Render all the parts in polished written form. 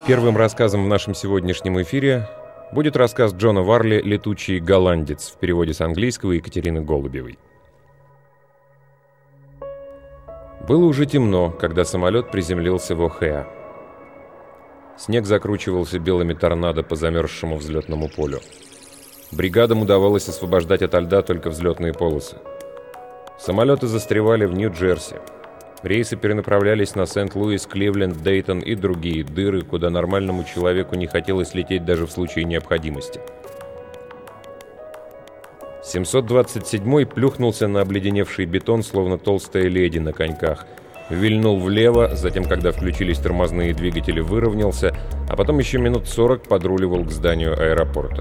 Первым рассказом в нашем сегодняшнем эфире будет рассказ Джона Варли «Летучий голландец» в переводе с английского Екатерины Голубевой. Было уже темно, когда самолет приземлился в О'Хэа. Снег закручивался белыми торнадо по замерзшему взлетному полю. Бригадам удавалось освобождать ото льда только взлетные полосы. Самолеты застревали в Нью-Джерси. Рейсы перенаправлялись на Сент-Луис, Кливленд, Дейтон и другие дыры, куда нормальному человеку не хотелось лететь даже в случае необходимости. 727-й плюхнулся на обледеневший бетон, словно толстая леди на коньках. Вильнул влево, затем, когда включились тормозные двигатели, выровнялся, а потом еще минут 40 подруливал к зданию аэропорта.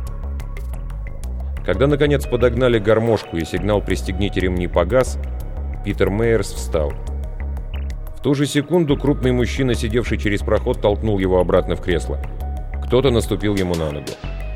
Когда, наконец, подогнали гармошку и сигнал «Пристегните ремни» погас, Питер Мейерс встал. В ту же секунду крупный мужчина, сидевший через проход, толкнул его обратно в кресло. Кто-то наступил ему на ногу.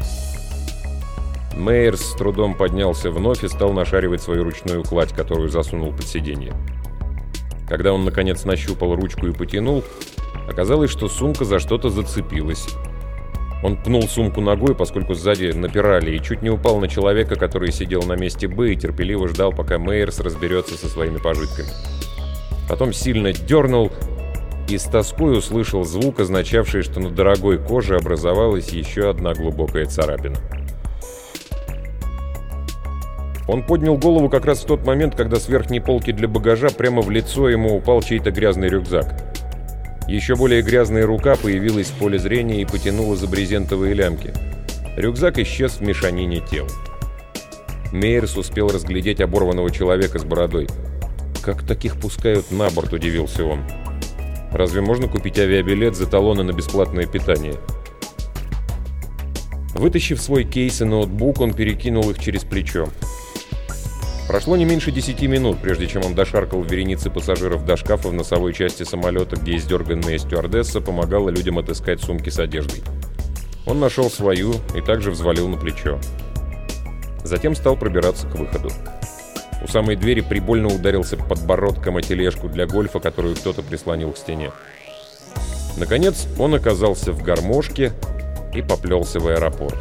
Мейерс с трудом поднялся вновь и стал нашаривать свою ручную кладь, которую засунул под сиденье. Когда он, наконец, нащупал ручку и потянул, оказалось, что сумка за что-то зацепилась. Он пнул сумку ногой, поскольку сзади напирали, и чуть не упал на человека, который сидел на месте Б и терпеливо ждал, пока Мейерс разберется со своими пожитками. Потом сильно дернул и с тоской услышал звук, означавший, что на дорогой коже образовалась еще одна глубокая царапина. Он поднял голову как раз в тот момент, когда с верхней полки для багажа прямо в лицо ему упал чей-то грязный рюкзак. Еще более грязная рука появилась в поле зрения и потянула за брезентовые лямки. Рюкзак исчез в мешанине тел. Мейерс успел разглядеть оборванного человека с бородой. «Как таких пускают на борт?» – удивился он. «Разве можно купить авиабилет за талоны на бесплатное питание?» Вытащив свой кейс и ноутбук, он перекинул их через плечо. Прошло не меньше 10 минут, прежде чем он дошаркал в веренице пассажиров до шкафа в носовой части самолета, где издерганная стюардесса помогала людям отыскать сумки с одеждой. Он нашел свою и также взвалил на плечо. Затем стал пробираться к выходу. У самой двери прибольно ударился подбородком о тележку для гольфа, которую кто-то прислонил к стене. Наконец он оказался в гармошке и поплелся в аэропорт.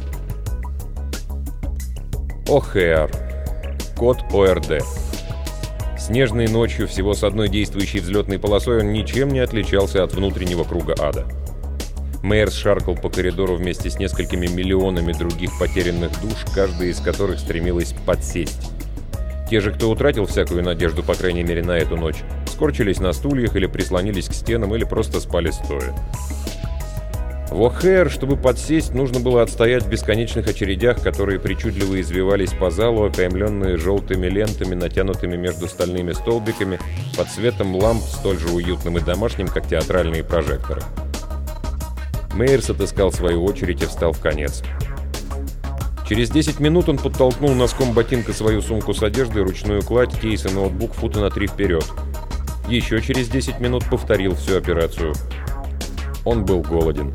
О'Хэа. Код ОРД. Снежной ночью, всего с одной действующей взлетной полосой, он ничем не отличался от внутреннего круга ада. Мейерс шаркал по коридору вместе с несколькими миллионами других потерянных душ, каждая из которых стремилась подсесть. Те же, кто утратил всякую надежду, по крайней мере на эту ночь, скорчились на стульях или прислонились к стенам, или просто спали стоя. В О'Хэа, чтобы подсесть, нужно было отстоять в бесконечных очередях, которые причудливо извивались по залу, окаймленные желтыми лентами, натянутыми между стальными столбиками, под светом ламп, столь же уютным и домашним, как театральные прожекторы. Мейерс отыскал свою очередь и встал в конец. Через 10 минут он подтолкнул носком ботинка свою сумку с одеждой, ручную кладь, кейс и ноутбук фута на 3 вперед. Еще через 10 минут повторил всю операцию. Он был голоден.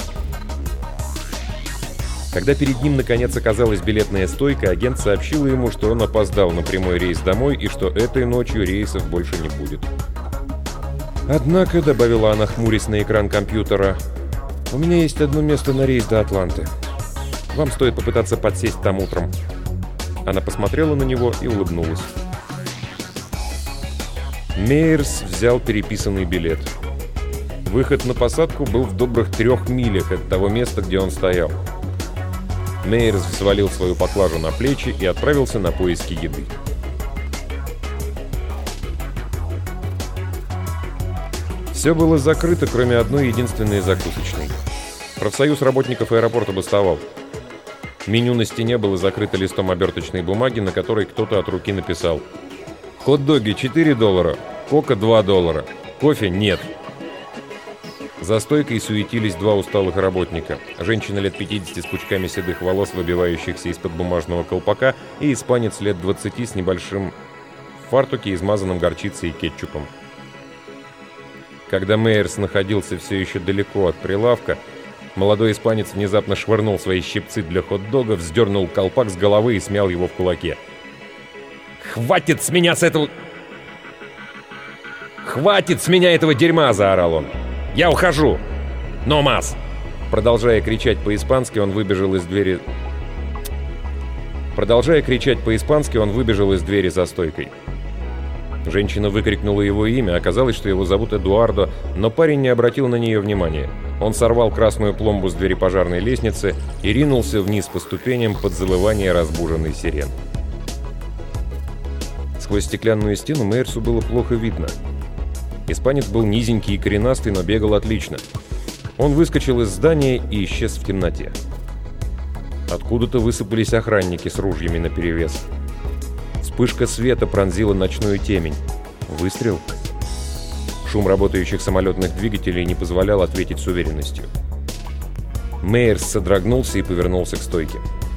Когда перед ним наконец оказалась билетная стойка, агент сообщил ему, что он опоздал на прямой рейс домой и что этой ночью рейсов больше не будет. «Однако», — добавила она, хмурясь на экран компьютера, — «у меня есть одно место на рейс до Атланты. Вам стоит попытаться подсесть там утром». Она посмотрела на него и улыбнулась. Мейерс взял переписанный билет. Выход на посадку был в добрых 3 милях от того места, где он стоял. Мейерс взвалил свою поклажу на плечи и отправился на поиски еды. Все было закрыто, кроме одной единственной закусочной. Профсоюз работников аэропорта бастовал. Меню на стене было закрыто листом оберточной бумаги, на которой кто-то от руки написал: «Хот-доги $4, кока $2, кофе нет». За стойкой суетились 2 усталых работника. Женщина лет 50 с пучками седых волос, выбивающихся из-под бумажного колпака, и испанец лет 20 с небольшим в фартуке, измазанным горчицей и кетчупом. Когда Мейерс находился все еще далеко от прилавка, молодой испанец внезапно швырнул свои щипцы для хот-дога, вздернул колпак с головы и смял его в кулаке. «Хватит с меня этого дерьма!» — заорал он. «Я ухожу!» «Но мас!» Продолжая кричать по-испански, он выбежал из двери за стойкой. Женщина выкрикнула его имя, оказалось, что его зовут Эдуардо, но парень не обратил на нее внимания. Он сорвал красную пломбу с двери пожарной лестницы и ринулся вниз по ступеням под завывание разбуженной сирен. Сквозь стеклянную стену Мейерсу было плохо видно. Испанец был низенький и коренастый, но бегал отлично. Он выскочил из здания и исчез в темноте. Откуда-то высыпались охранники с ружьями наперевес. Вспышка света пронзила ночную темень. Выстрел? Шум работающих самолетных двигателей не позволял ответить с уверенностью. Мейерс содрогнулся и повернулся к стойке.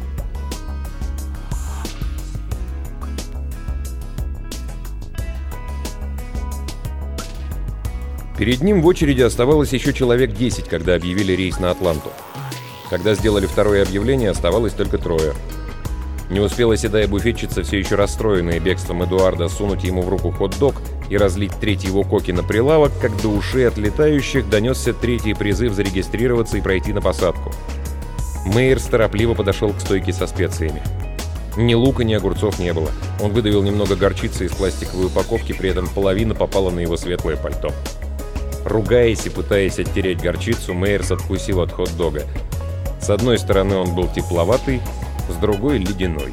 Перед ним в очереди оставалось еще человек 10, когда объявили рейс на Атланту. Когда сделали второе объявление, оставалось только 3. Не успела седая буфетчица, все еще расстроенная бегством Эдуарда, сунуть ему в руку хот-дог и разлить 3 его коки на прилавок, как до ушей отлетающих донесся 3-й призыв зарегистрироваться и пройти на посадку. Мейерс торопливо подошел к стойке со специями. Ни лука, ни огурцов не было. Он выдавил немного горчицы из пластиковой упаковки, при этом половина попала на его светлое пальто. Ругаясь и пытаясь оттереть горчицу, Мейерс откусил от хот-дога. С одной стороны он был тепловатый, с другой — ледяной.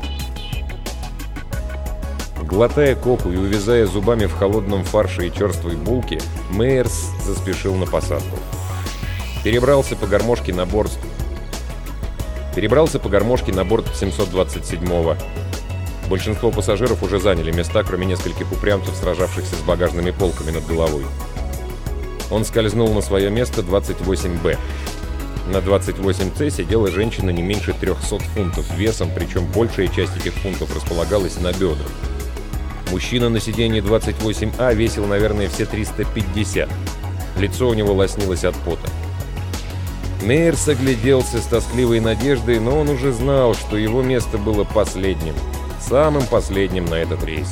Глотая коку и увязая зубами в холодном фарше и черствой булке, Мейерс заспешил на посадку. Перебрался по гармошке на борт 727-го. Большинство пассажиров уже заняли места, кроме нескольких упрямцев, сражавшихся с багажными полками над головой. Он скользнул на свое место 28Б. На 28С сидела женщина не меньше 300 фунтов весом, причем большая часть этих фунтов располагалась на бедрах. Мужчина на сиденье 28А весил, наверное, все 350. Лицо у него лоснилось от пота. Мейерс огляделся с тоскливой надеждой, но он уже знал, что его место было последним, самым последним на этот рейс.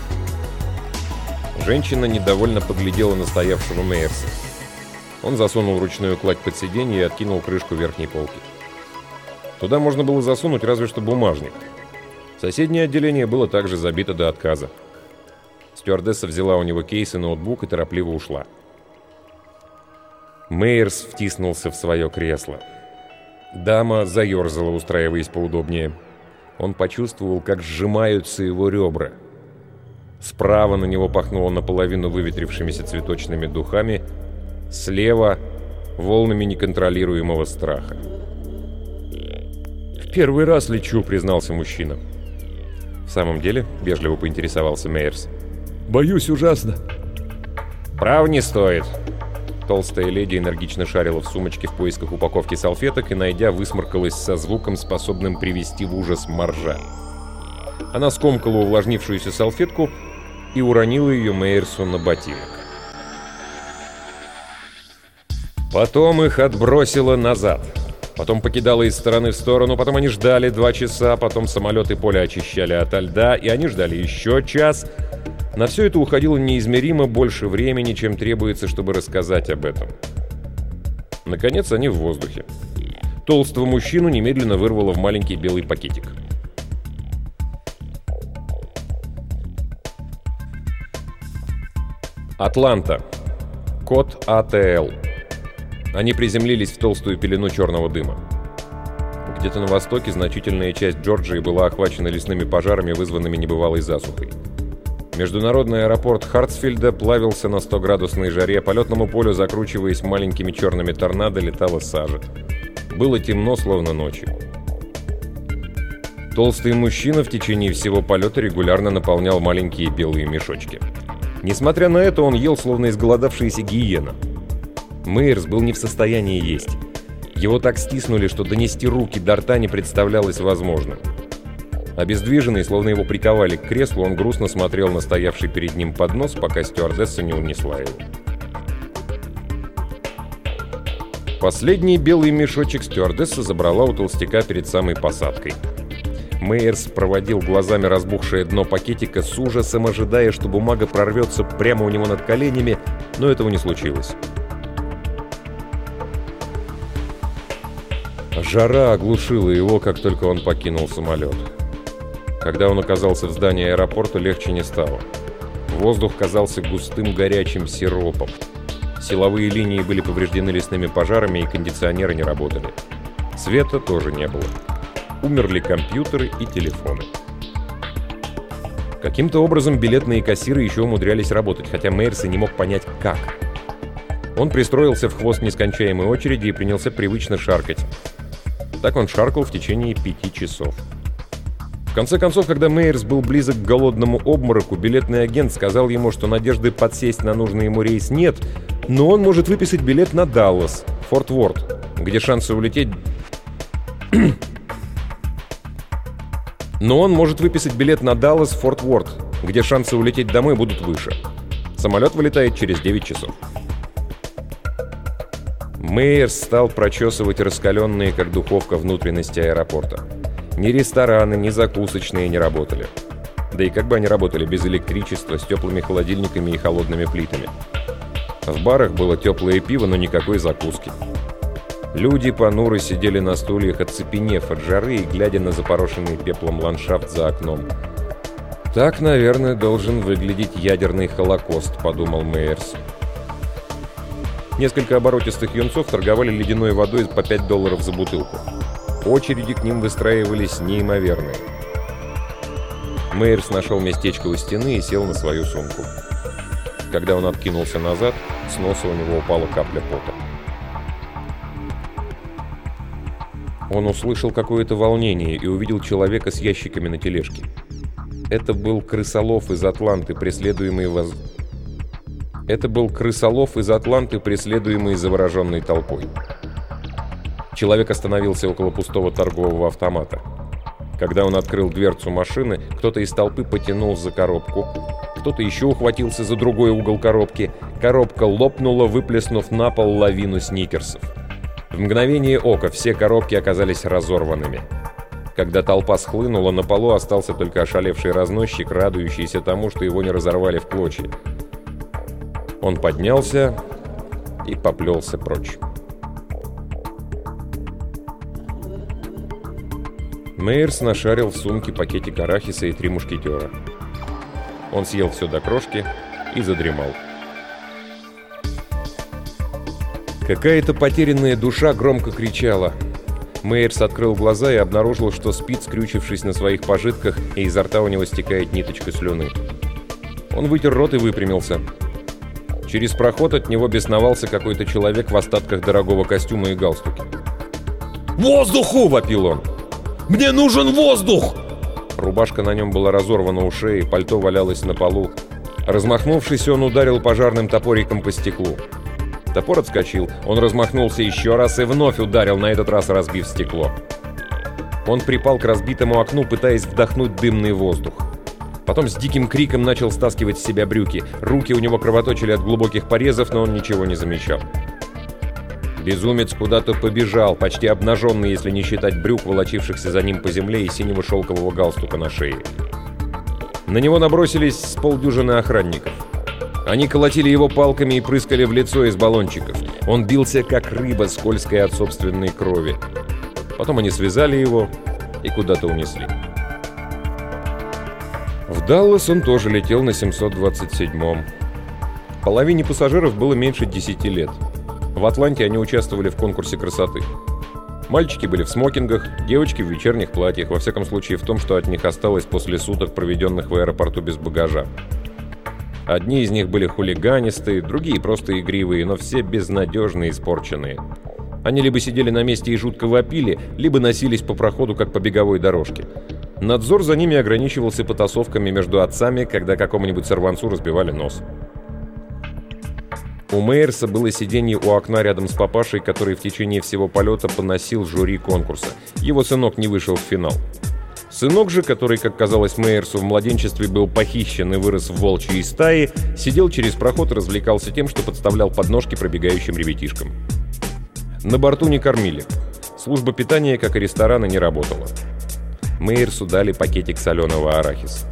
Женщина недовольно поглядела на стоявшего Мейерса. Он засунул ручную кладь под сиденье и откинул крышку верхней полки. Туда можно было засунуть разве что бумажник. Соседнее отделение было также забито до отказа. Стюардесса взяла у него кейс и ноутбук и торопливо ушла. Мейерс втиснулся в свое кресло. Дама заерзала, устраиваясь поудобнее. Он почувствовал, как сжимаются его ребра. Справа на него пахнуло наполовину выветрившимися цветочными духами, слева — волнами неконтролируемого страха. «В первый раз лечу», — признался мужчина. «В самом деле?» — вежливо поинтересовался Мейерс. «Боюсь ужасно». «Прав не стоит». Толстая леди энергично шарила в сумочке в поисках упаковки салфеток и, найдя, высморкалась со звуком, способным привести в ужас моржа. Она скомкала увлажнившуюся салфетку и уронила ее Мейерсу на ботинок. Потом их отбросило назад. Потом покидало из стороны в сторону, потом они ждали 2 часа, потом самолеты поле очищали ото льда, и они ждали еще час. На все это уходило неизмеримо больше времени, чем требуется, чтобы рассказать об этом. Наконец они в воздухе. Толстого мужчину немедленно вырвало в маленький белый пакетик. Атланта. Код АТЛ. Они приземлились в толстую пелену черного дыма. Где-то на востоке значительная часть Джорджии была охвачена лесными пожарами, вызванными небывалой засухой. Международный аэропорт Хартсфильда плавился на 100-градусной жаре, по летному полю, закручиваясь маленькими черными торнадо, летала сажа. Было темно, словно ночью. Толстый мужчина в течение всего полета регулярно наполнял маленькие белые мешочки. Несмотря на это, он ел, словно изголодавшаяся гиена. Мейерс был не в состоянии есть. Его так стиснули, что донести руки до рта не представлялось возможным. Обездвиженный, словно его приковали к креслу, он грустно смотрел на стоявший перед ним поднос, пока стюардесса не унесла его. Последний белый мешочек стюардесса забрала у толстяка перед самой посадкой. Мейерс проводил глазами разбухшее дно пакетика с ужасом, ожидая, что бумага прорвется прямо у него над коленями, но этого не случилось. Жара оглушила его, как только он покинул самолет. Когда он оказался в здании аэропорта, легче не стало. Воздух казался густым горячим сиропом. Силовые линии были повреждены лесными пожарами, и кондиционеры не работали. Света тоже не было. Умерли компьютеры и телефоны. Каким-то образом билетные кассиры еще умудрялись работать, хотя Мейерс и не мог понять, как. Он пристроился в хвост нескончаемой очереди и принялся привычно шаркать. Так он шаркал в течение 5 часов. В конце концов, когда Мейерс был близок к голодному обмороку, билетный агент сказал ему, что надежды подсесть на нужный ему рейс нет, но он может выписать билет на Даллас, Форт Уорт, где шансы улететь... Но он может выписать билет на Даллас, Форт Уорт, где шансы улететь домой будут выше. Самолет вылетает через 9 часов. Мейерс стал прочесывать раскаленные, как духовка, внутренности аэропорта. Ни рестораны, ни закусочные не работали. Да и как бы они работали без электричества, с теплыми холодильниками и холодными плитами? В барах было теплое пиво, но никакой закуски. Люди понуро сидели на стульях, оцепенев от жары и глядя на запорошенный пеплом ландшафт за окном. «Так, наверное, должен выглядеть ядерный холокост», — подумал Мейерс. Несколько оборотистых юнцов торговали ледяной водой по $5 за бутылку. Очереди к ним выстраивались неимоверные. Мейерс нашел местечко у стены и сел на свою сумку. Когда он откинулся назад, с носа у него упала капля пота. Он услышал какое-то волнение и увидел человека с ящиками на тележке. Это был крысолов из Атланты, преследуемый завороженной толпой. Человек остановился около пустого торгового автомата. Когда он открыл дверцу машины, кто-то из толпы потянул за коробку. Кто-то еще ухватился за другой угол коробки. Коробка лопнула, выплеснув на пол лавину сникерсов. В мгновение ока все коробки оказались разорванными. Когда толпа схлынула, на полу остался только ошалевший разносчик, радующийся тому, что его не разорвали в клочья. Он поднялся и поплелся прочь. Мейерс нашарил в сумке пакетик арахиса и 3 мушкетера. Он съел все до крошки и задремал. Какая-то потерянная душа громко кричала. Мейерс открыл глаза и обнаружил, что спит, скрючившись на своих пожитках, и изо рта у него стекает ниточка слюны. Он вытер рот и выпрямился. Через проход от него бесновался какой-то человек в остатках дорогого костюма и галстуке. «Воздуху!» — вопил он. «Мне нужен воздух!» Рубашка на нем была разорвана у шеи, пальто валялось на полу. Размахнувшись, он ударил пожарным топориком по стеклу. Топор отскочил, он размахнулся еще раз и вновь ударил, на этот раз разбив стекло. Он припал к разбитому окну, пытаясь вдохнуть дымный воздух. Потом с диким криком начал стаскивать с себя брюки. Руки у него кровоточили от глубоких порезов, но он ничего не замечал. Безумец куда-то побежал, почти обнаженный, если не считать брюк, волочившихся за ним по земле, и синего шелкового галстука на шее. На него набросились с полдюжины охранников. Они колотили его палками и прыскали в лицо из баллончиков. Он бился, как рыба, скользкая от собственной крови. Потом они связали его и куда-то унесли. В Даллас он тоже летел на 727-м. Половине пассажиров было меньше 10 лет. В Атланте они участвовали в конкурсе красоты. Мальчики были в смокингах, девочки в вечерних платьях, во всяком случае в том, что от них осталось после суток, проведенных в аэропорту без багажа. Одни из них были хулиганистые, другие просто игривые, но все безнадежно испорченные. Они либо сидели на месте и жутко вопили, либо носились по проходу, как по беговой дорожке. Надзор за ними ограничивался потасовками между отцами, когда какому-нибудь сорванцу разбивали нос. У Мейерса было сиденье у окна рядом с папашей, который в течение всего полета поносил жюри конкурса. Его сынок не вышел в финал. Сынок же, который, как казалось Мейерсу, в младенчестве был похищен и вырос в волчьей стае, сидел через проход и развлекался тем, что подставлял подножки пробегающим ребятишкам. На борту не кормили. Служба питания, как и рестораны, не работала. Мейерсу дали пакетик соленого арахиса.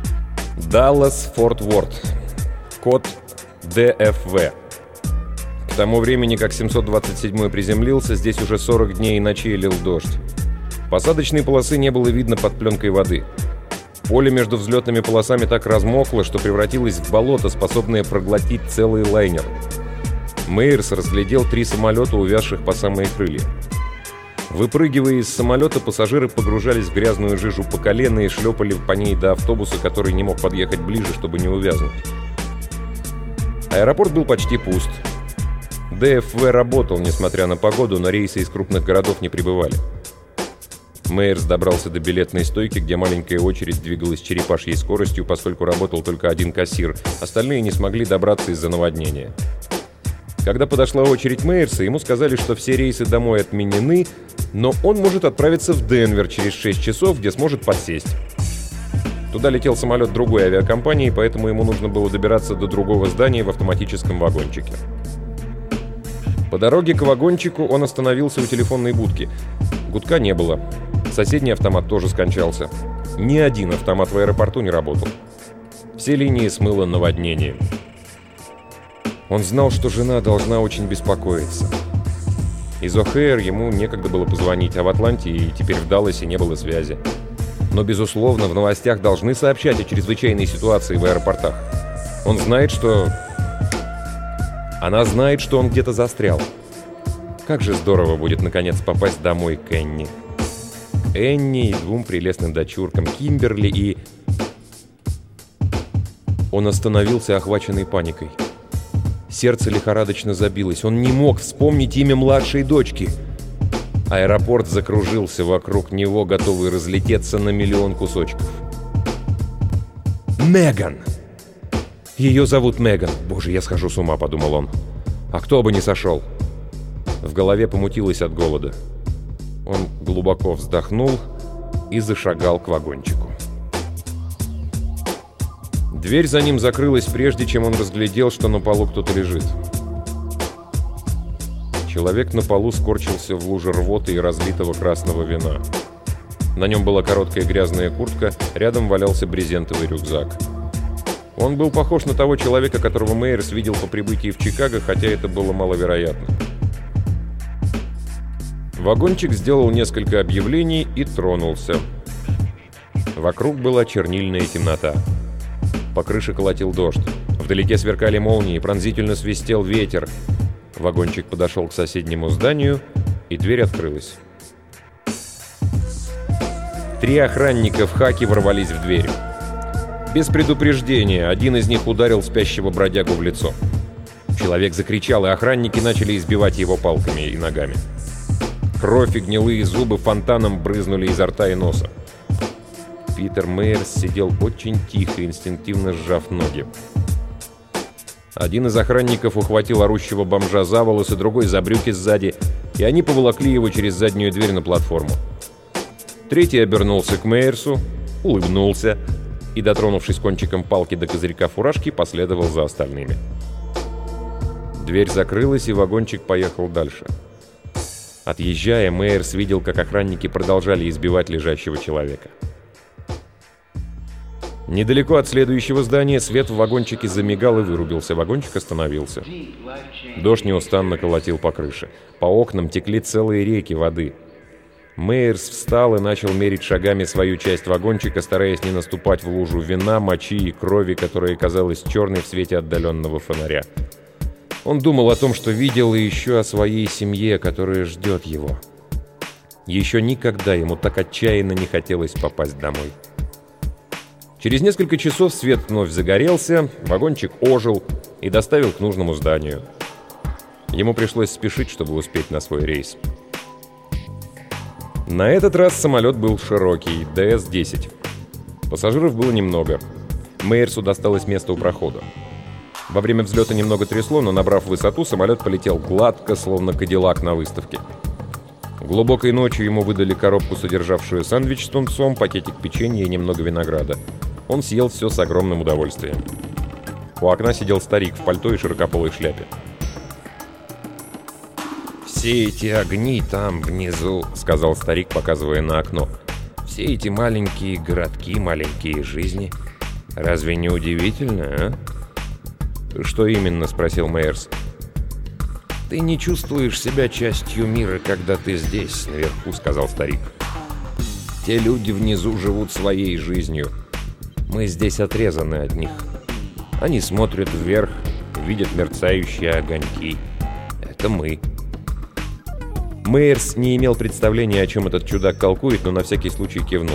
Даллас, Форт Уорт. Код ДФВ. К тому времени, как 727-й приземлился, здесь уже 40 дней и ночей лил дождь. Посадочной полосы не было видно под пленкой воды. Поле между взлетными полосами так размокло, что превратилось в болото, способное проглотить целый лайнер. Мейерс разглядел 3 самолета, увязших по самые крылья. Выпрыгивая из самолета, пассажиры погружались в грязную жижу по колено и шлепали по ней до автобуса, который не мог подъехать ближе, чтобы не увязнуть. Аэропорт был почти пуст. ДФВ работал, несмотря на погоду, но рейсы из крупных городов не прибывали. Мейерс добрался до билетной стойки, где маленькая очередь двигалась черепашьей скоростью, поскольку работал только один кассир. Остальные не смогли добраться из-за наводнения. Когда подошла очередь Мейерса, ему сказали, что все рейсы домой отменены, но он может отправиться в Денвер через 6 часов, где сможет подсесть. Туда летел самолет другой авиакомпании, поэтому ему нужно было добираться до другого здания в автоматическом вагончике. По дороге к вагончику он остановился у телефонной будки. Гудка не было. Соседний автомат тоже скончался. Ни один автомат в аэропорту не работал. Все линии смыло наводнением. Он знал, что жена должна очень беспокоиться. Из О'Хейр ему некогда было позвонить, а в Атланте и теперь в Далласе не было связи. Но, безусловно, в новостях должны сообщать о чрезвычайной ситуации в аэропортах. Он знает, что... Она знает, что он где-то застрял. Как же здорово будет, наконец, попасть домой к Энни. Энни и 2 прелестным дочуркам, Кимберли и... Он остановился, охваченный паникой. Сердце лихорадочно забилось. Он не мог вспомнить имя младшей дочки. Аэропорт закружился вокруг него, готовый разлететься на миллион кусочков. Меган! Ее зовут Меган. Боже, я схожу с ума, подумал он. А кто бы не сошел? В голове помутилось от голода. Он глубоко вздохнул и зашагал к вагончику. Дверь за ним закрылась, прежде чем он разглядел, что на полу кто-то лежит. Человек на полу скорчился в луже рвоты и разлитого красного вина. На нем была короткая грязная куртка, рядом валялся брезентовый рюкзак. Он был похож на того человека, которого Мейерс видел по прибытии в Чикаго, хотя это было маловероятно. Вагончик сделал несколько объявлений и тронулся. Вокруг была чернильная темнота. По крыше колотил дождь. Вдалеке сверкали молнии, пронзительно свистел ветер. Вагончик подошел к соседнему зданию, и дверь открылась. 3 охранника в хаке ворвались в дверь. Без предупреждения один из них ударил спящего бродягу в лицо. Человек закричал, и охранники начали избивать его палками и ногами. Кровь и гнилые зубы фонтаном брызнули изо рта и носа. Питер Мейерс сидел очень тихо, инстинктивно сжав ноги. Один из охранников ухватил орущего бомжа за волосы, другой за брюки сзади, и они поволокли его через заднюю дверь на платформу. Третий обернулся к Мейерсу, улыбнулся и, дотронувшись кончиком палки до козырька фуражки, последовал за остальными. Дверь закрылась, и вагончик поехал дальше. Отъезжая, Мейерс видел, как охранники продолжали избивать лежащего человека. Недалеко от следующего здания свет в вагончике замигал и вырубился. Вагончик остановился. Дождь неустанно колотил по крыше. По окнам текли целые реки воды. Мейерс встал и начал мерить шагами свою часть вагончика, стараясь не наступать в лужу вина, мочи и крови, которая казалась черной в свете отдаленного фонаря. Он думал о том, что видел, и еще о своей семье, которая ждет его. Еще никогда ему так отчаянно не хотелось попасть домой. Через несколько часов свет вновь загорелся, вагончик ожил и доставил к нужному зданию. Ему пришлось спешить, чтобы успеть на свой рейс. На этот раз самолет был широкий, ДС-10. Пассажиров было немного. Мейерсу досталось место у прохода. Во время взлета немного трясло, но, набрав высоту, самолет полетел гладко, словно кадиллак на выставке. Глубокой ночью ему выдали коробку, содержавшую сэндвич с тунцом, пакетик печенья и немного винограда. Он съел все с огромным удовольствием. У окна сидел старик в пальто и широкополой шляпе. «Все эти огни там, внизу», — сказал старик, показывая на окно. «Все эти маленькие городки, маленькие жизни. Разве не удивительно, а?» «Что именно?» — спросил Мейерс. «Ты не чувствуешь себя частью мира, когда ты здесь, наверху», — сказал старик. «Те люди внизу живут своей жизнью. Мы здесь отрезаны от них. Они смотрят вверх, видят мерцающие огоньки. Это мы». Мейерс не имел представления, о чем этот чудак толкует, но на всякий случай кивнул.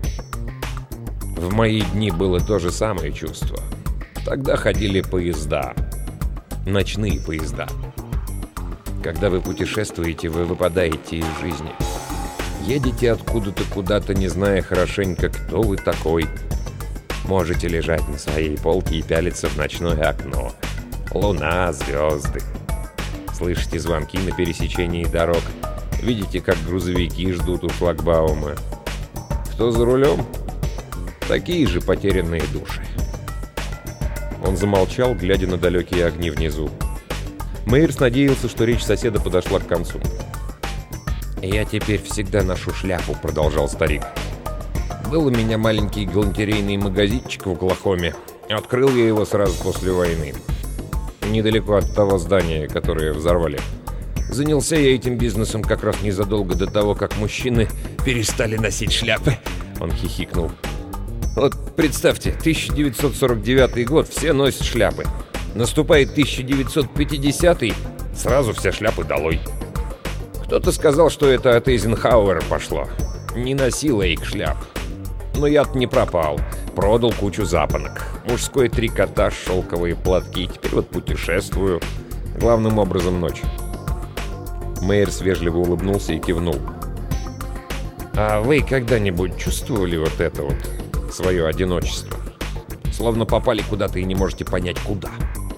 «В мои дни было то же самое чувство. Тогда ходили поезда. Ночные поезда. Когда вы путешествуете, вы выпадаете из жизни. Едете откуда-то куда-то, не зная хорошенько, кто вы такой. Можете лежать на своей полке и пялиться в ночное окно. Луна, звезды. Слышите звонки на пересечении дорог. Видите, как грузовики ждут у шлагбаума. Кто за рулем? Такие же потерянные души». Он замолчал, глядя на далекие огни внизу. Мейерс надеялся, что речь соседа подошла к концу. «Я теперь всегда ношу шляпу», — продолжал старик. «Был у меня маленький галантерейный магазинчик в Оклахоме. Открыл я его сразу после войны. Недалеко от того здания, которое взорвали. Занялся я этим бизнесом как раз незадолго до того, как мужчины перестали носить шляпы». Он хихикнул. «Вот представьте, 1949 год, все носят шляпы. Наступает 1950-й, сразу все шляпы долой. Кто-то сказал, что это от Эйзенхауэра пошло. Не носил Эйк шляп. Но я-то не пропал. Продал кучу запонок. Мужской трикотаж, шелковые платки. Теперь вот путешествую. Главным образом ночью». Мейерс вежливо улыбнулся и кивнул. «А вы когда-нибудь чувствовали вот это вот, свое одиночество? Словно попали куда-то и не можете понять, куда?»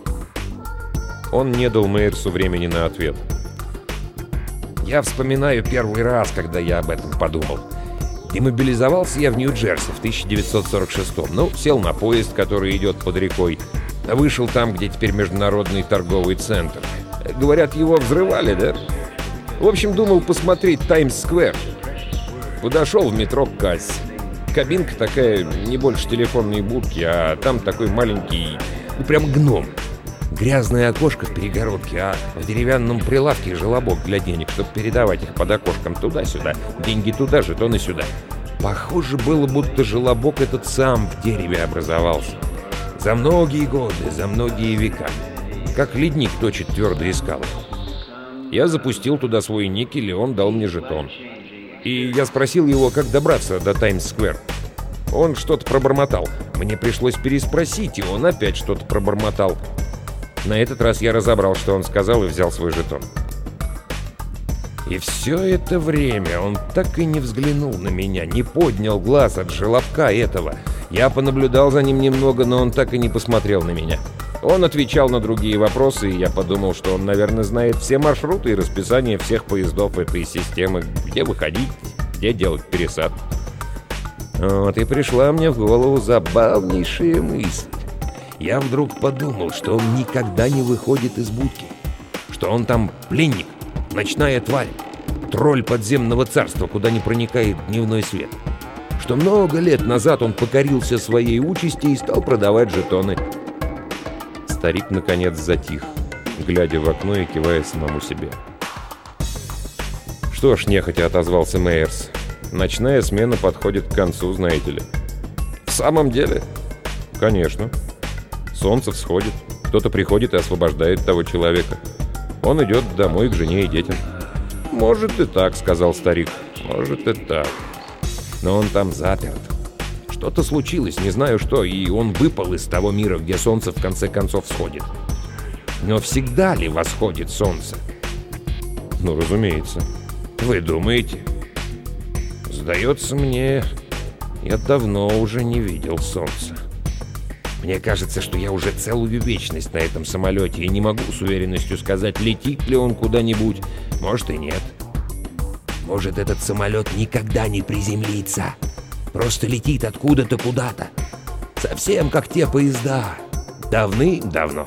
Он не дал Мейерсу времени на ответ. «Я вспоминаю первый раз, когда я об этом подумал. Демобилизовался я в Нью-Джерси в 1946-м. Ну, сел на поезд, который идет под рекой. Вышел там, где теперь международный торговый центр. Говорят, его взрывали, да? В общем, думал посмотреть Таймс-сквер. Подошел в метро к кассе. Кабинка такая, не больше телефонной будки, а там такой маленький, ну прям гном. Грязное окошко в перегородке, а в деревянном прилавке желобок для денег, чтобы передавать их под окошком туда-сюда. Деньги туда, жетоны сюда. Похоже было, будто желобок этот сам в дереве образовался. За многие годы, за многие века. Как ледник точит твердые скалы. Я запустил туда свой никель, и он дал мне жетон. И я спросил его, как добраться до Таймс-сквер. Он что-то пробормотал. Мне пришлось переспросить, и он опять что-то пробормотал. На этот раз я разобрал, что он сказал, и взял свой жетон. И все это время он так и не взглянул на меня, не поднял глаз от желобка этого. Я понаблюдал за ним немного, но он так и не посмотрел на меня. Он отвечал на другие вопросы, и я подумал, что он, наверное, знает все маршруты и расписание всех поездов этой системы, где выходить, где делать пересадку. Вот и пришла мне в голову забавнейшая мысль. Я вдруг подумал, что он никогда не выходит из будки, что он там пленник, ночная тварь, тролль подземного царства, куда не проникает дневной свет, что много лет назад он покорился своей участи и стал продавать жетоны. Старик, наконец, затих, глядя в окно и кивая самому себе. «Что ж», — нехотя отозвался Мейерс, — «ночная смена подходит к концу, знаете ли». «В самом деле?» «Конечно. Солнце всходит, кто-то приходит и освобождает того человека. Он идет домой к жене и детям». «Может и так», — сказал старик, — «может и так. Но он там заперт. Что-то случилось, не знаю что, и он выпал из того мира, где солнце в конце концов всходит. Но всегда ли восходит солнце?» «Ну, разумеется». «Вы думаете?» «Сдается мне, я давно уже не видел солнца. Мне кажется, что я уже целую вечность на этом самолете и не могу с уверенностью сказать, летит ли он куда-нибудь. Может и нет. Может, этот самолет никогда не приземлится. Просто летит откуда-то куда-то. Совсем как те поезда. Давным-давно».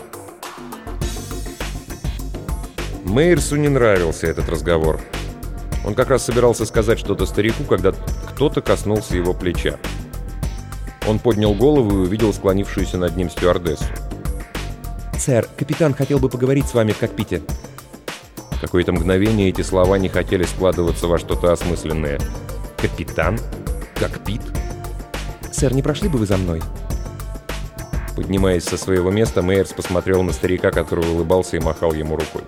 Мейерсу не нравился этот разговор. Он как раз собирался сказать что-то старику, когда кто-то коснулся его плеча. Он поднял голову и увидел склонившуюся над ним стюардессу. «Сэр, капитан хотел бы поговорить с вами в кокпите». Какое-то мгновение эти слова не хотели складываться во что-то осмысленное. «Капитан? Кокпит?» «Сэр, не прошли бы вы за мной?» Поднимаясь со своего места, Мейерс посмотрел на старика, который улыбался и махал ему рукой.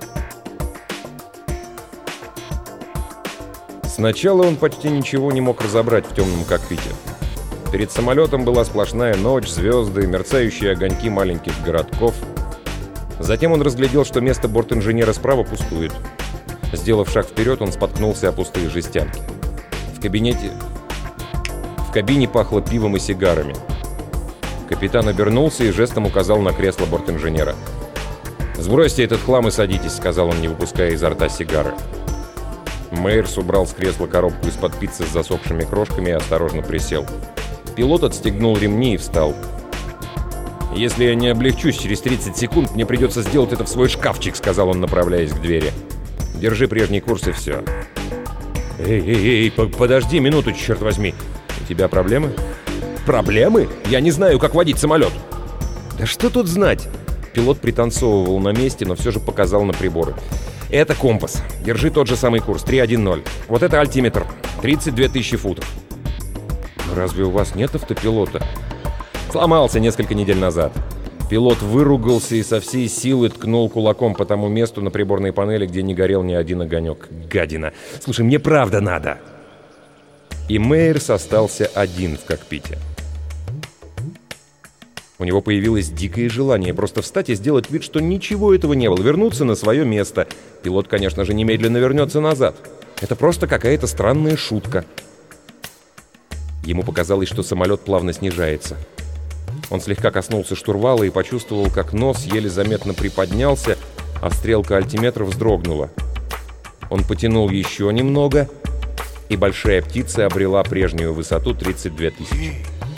Сначала он почти ничего не мог разобрать в темном кокпите. Перед самолетом была сплошная ночь, звезды, мерцающие огоньки маленьких городков. Затем он разглядел, что место бортинженера справа пустует. Сделав шаг вперед, он споткнулся о пустые жестянки. В кабине пахло пивом и сигарами. Капитан обернулся и жестом указал на кресло бортинженера. «Сбросьте этот хлам и садитесь», — сказал он, не выпуская изо рта сигары. Мейерс убрал с кресла коробку из-под пиццы с засохшими крошками и осторожно присел. Пилот отстегнул ремни и встал. «Если я не облегчусь через 30 секунд, мне придется сделать это в свой шкафчик», — сказал он, направляясь к двери. «Держи прежний курс и все». «Эй, подожди минуту, черт возьми. У тебя проблемы?» «Проблемы? Я не знаю, как водить самолет». «Да что тут знать?» Пилот пританцовывал на месте, но все же показал на приборы. «Это компас. Держи тот же самый курс, 310. Вот это альтиметр, 32 тысячи футов». «Разве у вас нет автопилота?» «Сломался несколько недель назад». Пилот выругался и со всей силы ткнул кулаком по тому месту на приборной панели, где не горел ни один огонек. «Гадина! Слушай, мне правда надо!» И Мейерс остался один в кокпите. У него появилось дикое желание просто встать и сделать вид, что ничего этого не было, вернуться на свое место. Пилот, конечно же, немедленно вернется назад. Это просто какая-то странная шутка. Ему показалось, что самолет плавно снижается. Он слегка коснулся штурвала и почувствовал, как нос еле заметно приподнялся, а стрелка альтиметра вздрогнула. Он потянул еще немного, и большая птица обрела прежнюю высоту 32 тысячи.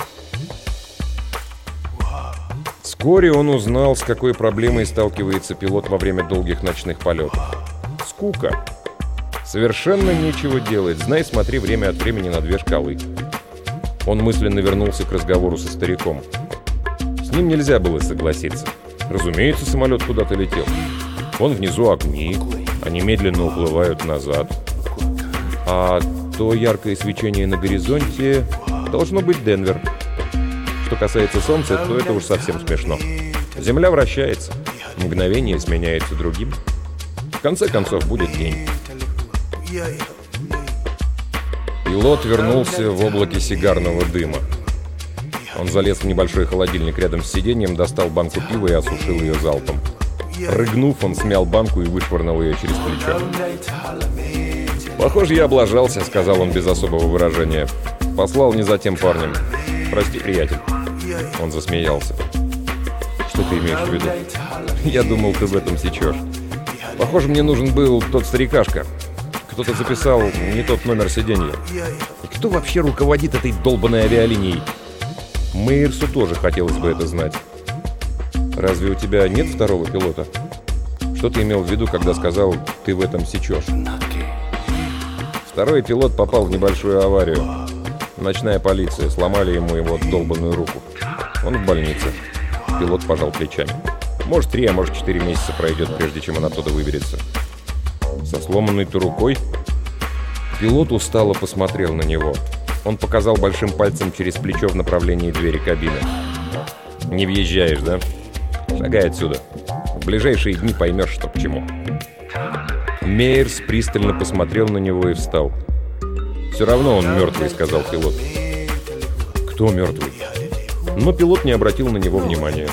Вскоре он узнал, с какой проблемой сталкивается пилот во время долгих ночных полетов. Скука. Совершенно нечего делать. Знай, смотри время от времени на две шкалы. Он мысленно вернулся к разговору со стариком. С ним нельзя было согласиться. Разумеется, самолет куда-то летел. Вон внизу огни, они медленно уплывают назад. А то яркое свечение на горизонте должно быть Денвер. Что касается Солнца, то это уж совсем смешно. Земля вращается, мгновение сменяется другим. В конце концов, будет день. Пилот вернулся в облаке сигарного дыма. Он залез в небольшой холодильник рядом с сиденьем, достал банку пива и осушил ее залпом. Рыгнув, он смял банку и вышвырнул ее через плечо. «Похоже, я облажался», — сказал он без особого выражения. «Послал не за тем парнем. Прости, приятель». Он засмеялся. «Что ты имеешь в виду?» «Я думал, ты в этом сечешь. Похоже, мне нужен был тот старикашка. Кто-то записал не тот номер сиденья. И кто вообще руководит этой долбанной авиалинией?» Мейерсу тоже хотелось бы это знать. «Разве у тебя нет второго пилота? Что ты имел в виду, когда сказал, ты в этом сечешь?» Второй пилот попал в небольшую аварию. Ночная полиция. Сломали ему его долбанную руку. Он в больнице. Пилот пожал плечами. Может, 3, а может, 4 месяца пройдет, прежде чем он оттуда выберется. Со сломанной-то рукой? Пилот устало посмотрел на него. Он показал большим пальцем через плечо в направлении двери кабины. «Не въезжаешь, да? Шагай отсюда. В ближайшие дни поймешь, что к чему». Мейерс пристально посмотрел на него и встал. «Все равно он мертвый», — сказал пилот. «Кто мертвый?» Но пилот не обратил на него внимания.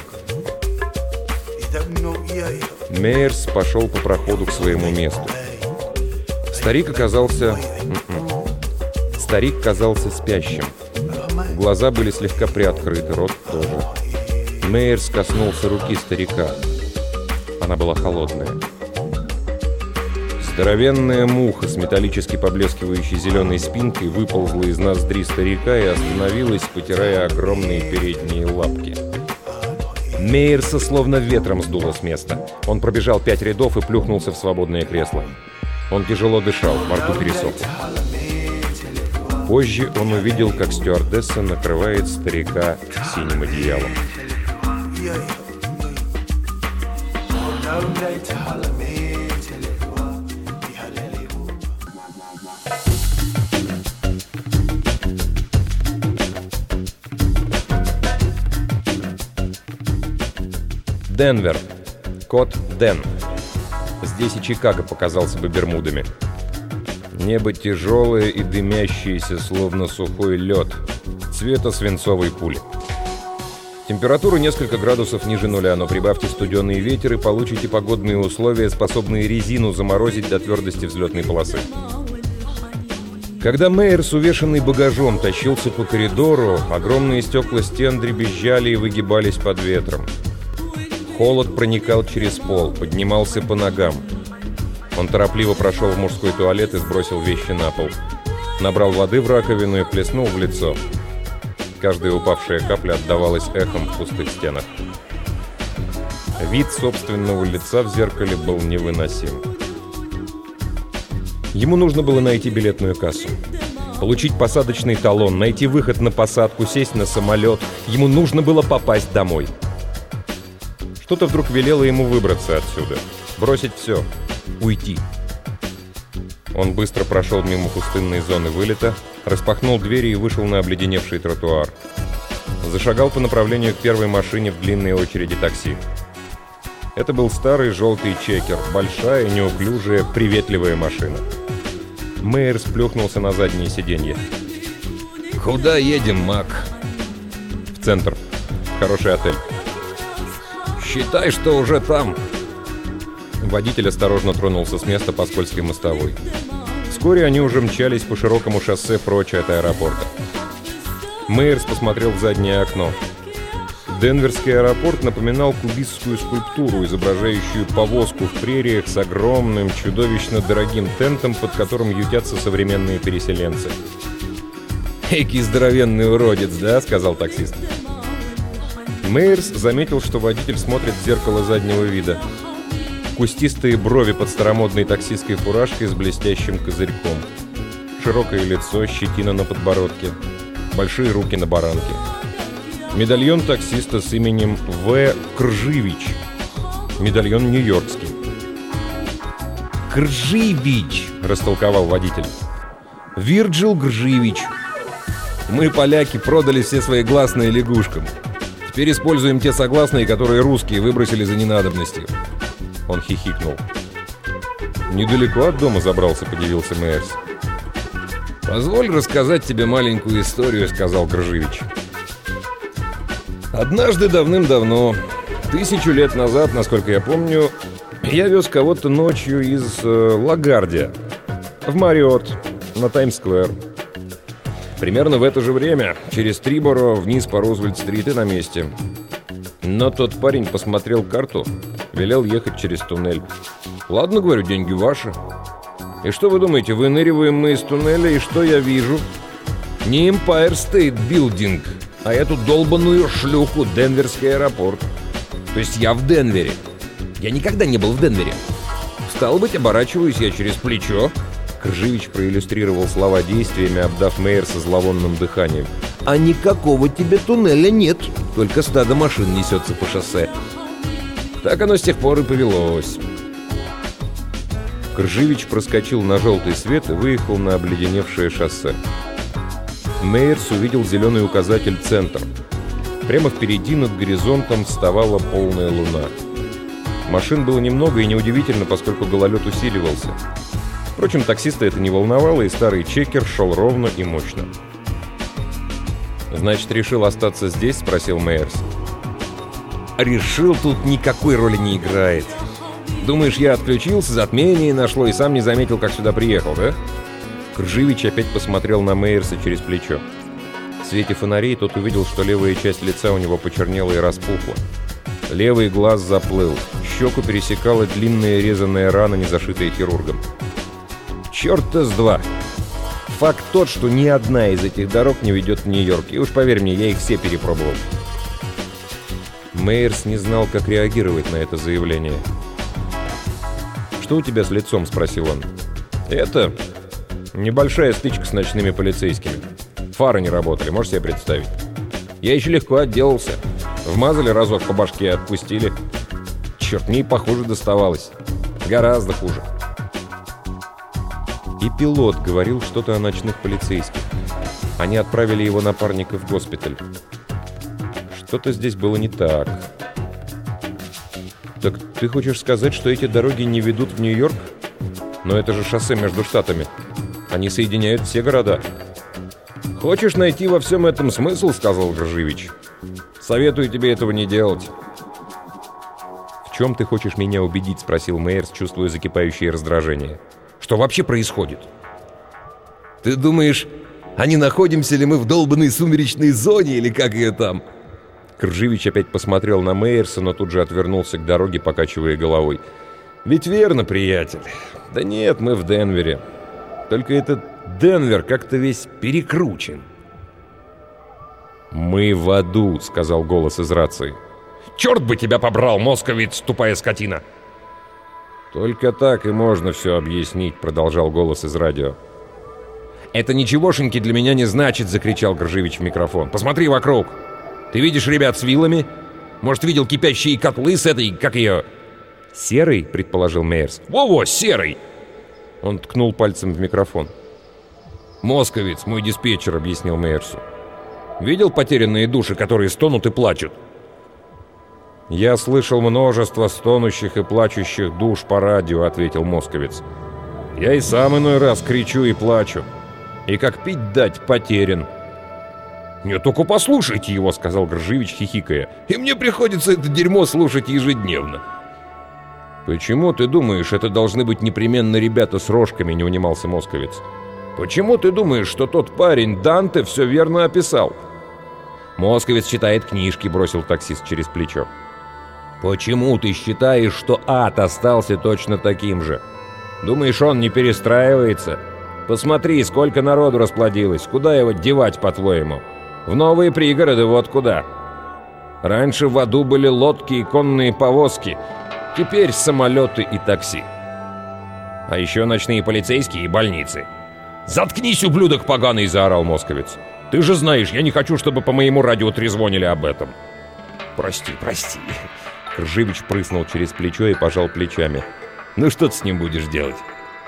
Мейерс пошел по проходу к своему месту. Старик казался спящим. Глаза были слегка приоткрыты, рот тоже. Мейерс коснулся руки старика. Она была холодная. Здоровенная муха с металлически поблескивающей зеленой спинкой выползла из ноздри старика и остановилась, потирая огромные передние лапки. Мейерса словно ветром сдуло с места. Он пробежал 5 рядов и плюхнулся в свободное кресло. Он тяжело дышал, во рту пересохло. Позже он увидел, как стюардесса накрывает старика синим одеялом. Денвер. Код Дэн. Здесь и Чикаго показался бы Бермудами. Небо тяжелое и дымящееся, словно сухой лед, цвета свинцовой пули. Температура несколько градусов ниже нуля, но прибавьте студеный ветер и получите погодные условия, способные резину заморозить до твердости взлетной полосы. Когда Мейерс, увешанный багажом, тащился по коридору, огромные стекла стен дребезжали и выгибались под ветром. Холод проникал через пол, поднимался по ногам. Он торопливо прошел в мужской туалет и сбросил вещи на пол. Набрал воды в раковину и плеснул в лицо. Каждая упавшая капля отдавалась эхом в пустых стенах. Вид собственного лица в зеркале был невыносим. Ему нужно было найти билетную кассу, получить посадочный талон, найти выход на посадку, сесть на самолет. Ему нужно было попасть домой. Что-то вдруг велело ему выбраться отсюда, бросить все, уйти. Он быстро прошел мимо пустынной зоны вылета, распахнул двери и вышел на обледеневший тротуар. Зашагал по направлению к первой машине в длинной очереди такси. Это был старый желтый чекер, большая, неуклюжая, приветливая машина. Мейерс плюхнулся на заднее сиденье. «Куда едем, Мак?» «В центр. Хороший отель». «Считай, что уже там». Водитель осторожно тронулся с места по скользкой мостовой. Вскоре они уже мчались по широкому шоссе прочь от аэропорта. Мейерс посмотрел в заднее окно. Денверский аэропорт напоминал кубистскую скульптуру, изображающую повозку в прериях с огромным, чудовищно дорогим тентом, под которым ютятся современные переселенцы. «Экий здоровенный уродец, да?» — сказал таксист. Мейерс заметил, что водитель смотрит в зеркало заднего вида. Кустистые брови под старомодной таксистской фуражкой с блестящим козырьком. Широкое лицо, щетина на подбородке. Большие руки на баранке. Медальон таксиста с именем В. Крживич. Медальон нью-йоркский. «Крживич», — растолковал водитель. «Вирджил Грживич. Мы, поляки, продали все свои гласные лягушкам. Теперь используем те согласные, которые русские выбросили за ненадобностью». Он хихикнул. «Недалеко от дома забрался», — подивился Мейерс. «Позволь рассказать тебе маленькую историю», — сказал Грживич. «Однажды давным-давно, 1000 лет назад, насколько я помню, я вез кого-то ночью из Лагардия в Мариот на Таймс-сквер. Примерно в это же время, через Триборо, вниз по Рузвельт-стрит и на месте. Но тот парень посмотрел карту, велел ехать через туннель. Ладно, говорю, деньги ваши. И что вы думаете, выныриваем мы из туннеля, и что я вижу? Не Empire State Building, а эту долбанную шлюху, Денверский аэропорт. То есть я в Денвере. Я никогда не был в Денвере. Стало быть, оборачиваюсь я через плечо». Крживич проиллюстрировал слова действиями, обдав Мейерса зловонным дыханием. «А никакого тебе туннеля нет, только стадо машин несется по шоссе». Так оно с тех пор и повелось. Крживич проскочил на желтый свет и выехал на обледеневшее шоссе. Мейерс увидел зеленый указатель «Центр». Прямо впереди над горизонтом вставала полная луна. Машин было немного, и неудивительно, поскольку гололед усиливался. Впрочем, таксиста это не волновало, и старый чекер шел ровно и мощно. «Значит, решил остаться здесь?» — спросил Мейерс. «Решил тут никакой роли не играет. Думаешь, я отключился, затмение нашло и сам не заметил, как сюда приехал, да?» Крживич опять посмотрел на Мейерса через плечо. В свете фонарей тот увидел, что левая часть лица у него почернела и распухла. Левый глаз заплыл, щеку пересекала длинная резаная рана, не зашитая хирургом. «Черт-то с два! Факт тот, что ни одна из этих дорог не ведет в Нью-Йорк, и уж поверь мне, я их все перепробовал». Мейерс не знал, как реагировать на это заявление. «Что у тебя с лицом?» — спросил он. «Это небольшая стычка с ночными полицейскими. Фары не работали, можешь себе представить. Я еще легко отделался. Вмазали разок по башке и отпустили. Черт, мне и похуже доставалось. Гораздо хуже». И пилот говорил что-то о ночных полицейских. Они отправили его напарника в госпиталь. Что-то здесь было не так. Так ты хочешь сказать, что эти дороги не ведут в Нью-Йорк? Но это же шоссе между штатами. Они соединяют все города. «Хочешь найти во всем этом смысл?» — сказал Гржевич. «Советую тебе этого не делать». «В чем ты хочешь меня убедить?» — спросил Мейерс, чувствуя закипающее раздражение. «Что вообще происходит?» «Ты думаешь, а не находимся ли мы в долбанной сумеречной зоне, или как ее там?» Гржевич опять посмотрел на Мейерса, но тут же отвернулся к дороге, покачивая головой. «Ведь верно, приятель. Да нет, мы в Денвере. Только этот Денвер как-то весь перекручен». «Мы в аду», — сказал голос из рации. «Черт бы тебя побрал, московиц, тупая скотина!» «Только так и можно все объяснить», — продолжал голос из радио. «Это ничегошеньки для меня не значит», — закричал Гржевич в микрофон. «Посмотри вокруг. Ты видишь ребят с вилами? Может, видел кипящие котлы с этой, как ее...» «Серый», — предположил Мейерс. «Во-во, серый!» Он ткнул пальцем в микрофон. «Московиц, мой диспетчер», — объяснил Мейерсу. «Видел потерянные души, которые стонут и плачут?» «Я слышал множество стонущих и плачущих душ по радио», — ответил Московиц. «Я и сам иной раз кричу и плачу. И как пить дать, потерян». «Нет, только послушайте его», — сказал Гржевич, хихикая. «И мне приходится это дерьмо слушать ежедневно». «Почему ты думаешь, это должны быть непременно ребята с рожками?» — не унимался Московиц. «Почему ты думаешь, что тот парень Данте все верно описал?» «Московиц читает книжки», — бросил таксист через плечо. «Почему ты считаешь, что ад остался точно таким же? Думаешь, он не перестраивается? Посмотри, сколько народу расплодилось. Куда его девать, по-твоему? В новые пригороды, вот куда. Раньше в аду были лодки и конные повозки. Теперь самолеты и такси. А еще ночные полицейские и больницы». «Заткнись, ублюдок поганый!» — заорал Московиц. «Ты же знаешь, я не хочу, чтобы по моему радио трезвонили об этом». «Прости, прости». Гржевич прыснул через плечо и пожал плечами. «Ну что ты с ним будешь делать?»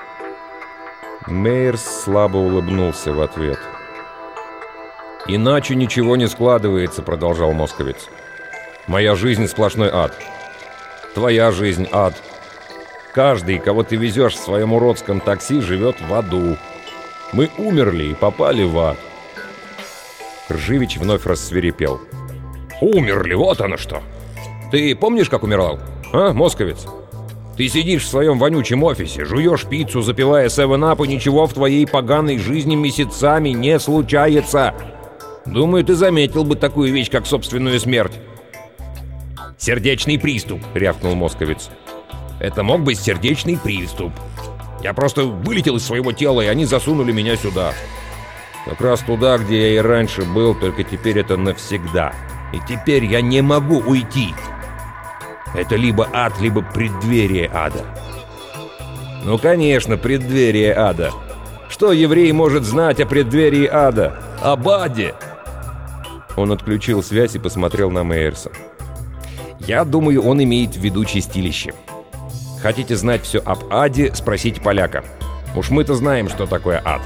Мейерс слабо улыбнулся в ответ. «Иначе ничего не складывается», — продолжал Московиц. «Моя жизнь сплошной ад. Твоя жизнь — ад. Каждый, кого ты везешь в своем уродском такси, живет в аду. Мы умерли и попали в ад». Гржевич вновь рассвирепел. «Умерли, вот оно что! Ты помнишь, как умирал, а, Московиц? Ты сидишь в своем вонючем офисе, жуешь пиццу, запивая 7-Up, и ничего в твоей поганой жизни месяцами не случается. Думаю, ты заметил бы такую вещь, как собственную смерть». «Сердечный приступ», — рявкнул Московиц. «Это мог быть сердечный приступ. Я просто вылетел из своего тела, и они засунули меня сюда. Как раз туда, где я и раньше был, только теперь это навсегда. И теперь я не могу уйти. Это либо ад, либо преддверие ада». «Ну, конечно, преддверие ада. Что еврей может знать о преддверии ада? Об аде?» Он отключил связь и посмотрел на Мейерса. «Я думаю, он имеет в виду чистилище. Хотите знать все об аде, спросите поляка. Уж мы-то знаем, что такое ад».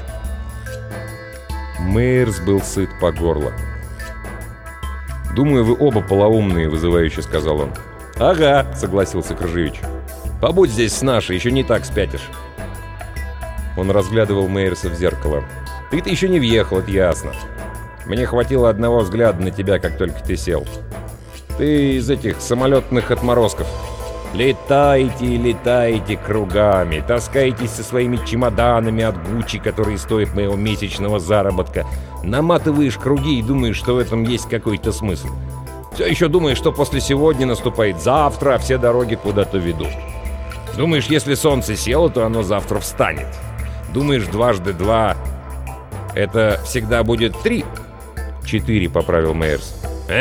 Мейерс был сыт по горло. «Думаю, вы оба полоумные», — вызывающе сказал он. «Ага», — согласился Гржевич. «Побудь здесь с нашей, еще не так спятишь». Он разглядывал Мейерса в зеркало. «Ты-то еще не въехал, это ясно. Мне хватило одного взгляда на тебя, как только ты сел. Ты из этих самолетных отморозков. Летаете и летаете кругами, таскаетесь со своими чемоданами от Гуччи, которые стоят моего месячного заработка, наматываешь круги и думаешь, что в этом есть какой-то смысл. Все еще думаешь, что после сегодня наступает завтра, а все дороги куда-то ведут. Думаешь, если солнце село, то оно завтра встанет. Думаешь, 2 × 2 — это всегда будет 3? 4, поправил Мейерс.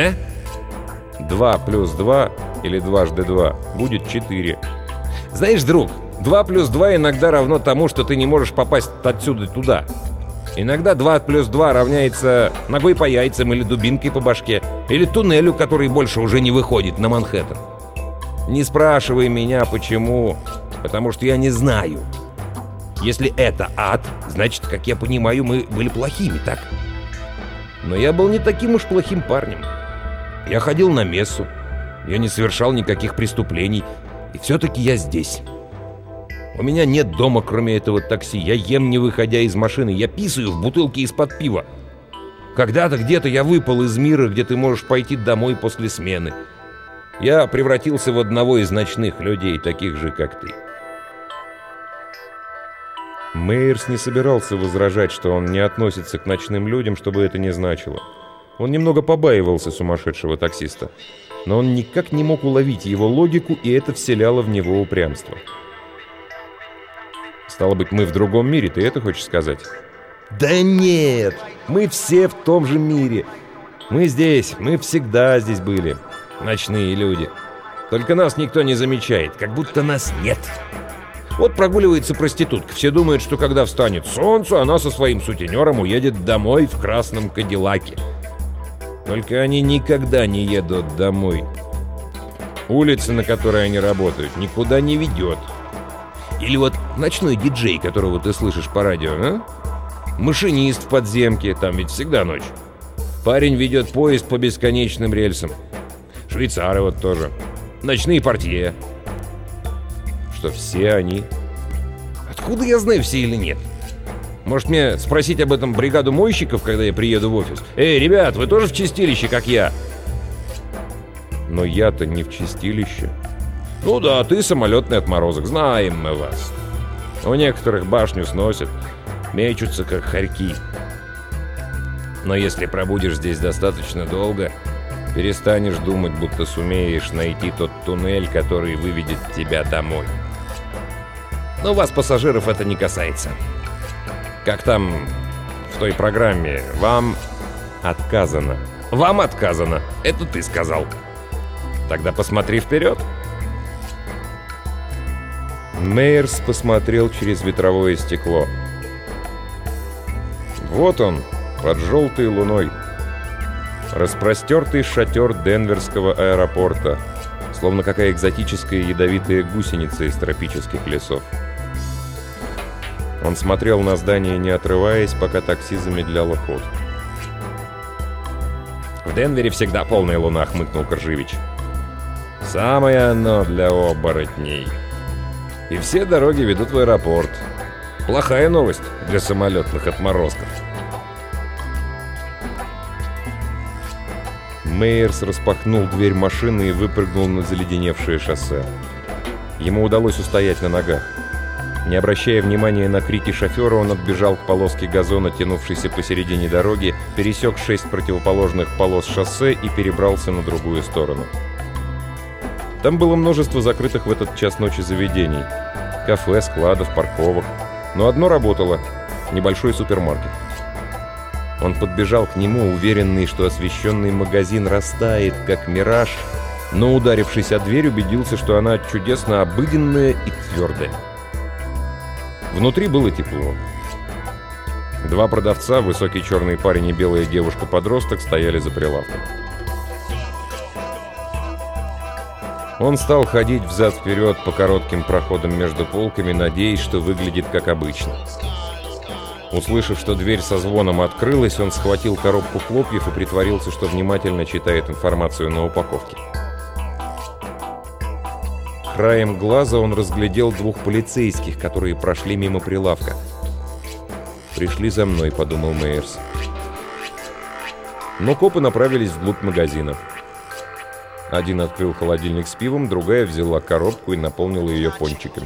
2 + 2 или 2 × 2 будет 4. Знаешь, друг, 2 + 2 иногда равно тому, что ты не можешь попасть отсюда туда. Иногда 2 + 2 равняется ногой по яйцам или дубинкой по башке, или туннелю, который больше уже не выходит на Манхэттен. Не спрашивай меня, почему, потому что я не знаю. Если это ад, значит, как я понимаю, мы были плохими, так? Но я был не таким уж плохим парнем. Я ходил на мессу. Я не совершал никаких преступлений. И все-таки я здесь. У меня нет дома, кроме этого такси. Я ем, не выходя из машины. Я писаю в бутылке из-под пива. Когда-то где-то я выпал из мира, где ты можешь пойти домой после смены. Я превратился в одного из ночных людей, таких же, как ты. Мейерс не собирался возражать, что он не относится к ночным людям, чтобы это не значило. Он немного побаивался сумасшедшего таксиста. Но он никак не мог уловить его логику, и это вселяло в него упрямство. «Стало быть, мы в другом мире, ты это хочешь сказать?» Да нет, мы все в том же мире. Мы здесь, мы всегда здесь были. Ночные люди. Только нас никто не замечает, как будто нас нет. Вот прогуливается проститутка. Все думают, что когда встанет солнце, она со своим сутенером уедет домой в красном кадиллаке. Только они никогда не едут домой. Улица, на которой они работают, никуда не ведет. Или вот ночной диджей, которого ты слышишь по радио, а? Машинист в подземке, там ведь всегда ночь. Парень ведет поезд по бесконечным рельсам. Швейцары вот тоже. Ночные портье. Что все они? Откуда я знаю, все или нет? Может, мне спросить об этом бригаду мойщиков, когда я приеду в офис? Эй, ребят, вы тоже в чистилище, как я? Но я-то не в чистилище. Ну да, ты самолетный отморозок, знаем мы вас. У некоторых башню сносят, мечутся, как хорьки. Но если пробудешь здесь достаточно долго, перестанешь думать, будто сумеешь найти тот туннель, который выведет тебя домой. Но вас, пассажиров, это не касается. Как там в той программе? Вам отказано. Вам отказано. Это ты сказал. Тогда посмотри вперед. Мейерс посмотрел через ветровое стекло. Вот он, под желтой луной. Распростертый шатер Денверского аэропорта, словно какая экзотическая ядовитая гусеница из тропических лесов. Он смотрел на здание, не отрываясь, пока такси замедляло ход. «В Денвере всегда полная луна», — хмыкнул Коржевич. «Самое оно для оборотней. И все дороги ведут в аэропорт. Плохая новость для самолетных отморозков». Мейерс распахнул дверь машины и выпрыгнул на заледеневшее шоссе. Ему удалось устоять на ногах. Не обращая внимания на крики шофера, он отбежал к полоске газона, тянувшейся посередине дороги, пересек 6 противоположных полос шоссе и перебрался на другую сторону. Там было множество закрытых в этот час ночи заведений. Кафе, складов, парковок. Но одно работало — небольшой супермаркет. Он подбежал к нему, уверенный, что освещенный магазин растает, как мираж, но, ударившись о дверь, убедился, что она чудесно обыденная и твердая. Внутри было тепло. 2 продавца, высокий черный парень и белая девушка-подросток, стояли за прилавком. Он стал ходить взад-вперед по коротким проходам между полками, надеясь, что выглядит как обычно. Услышав, что дверь со звоном открылась, он схватил коробку хлопьев и притворился, что внимательно читает информацию на упаковке. Краем глаза он разглядел 2 полицейских, которые прошли мимо прилавка. «Пришли за мной», — подумал Мейерс. Но копы направились вглубь магазина. Один открыл холодильник с пивом, другая взяла коробку и наполнила ее пончиками.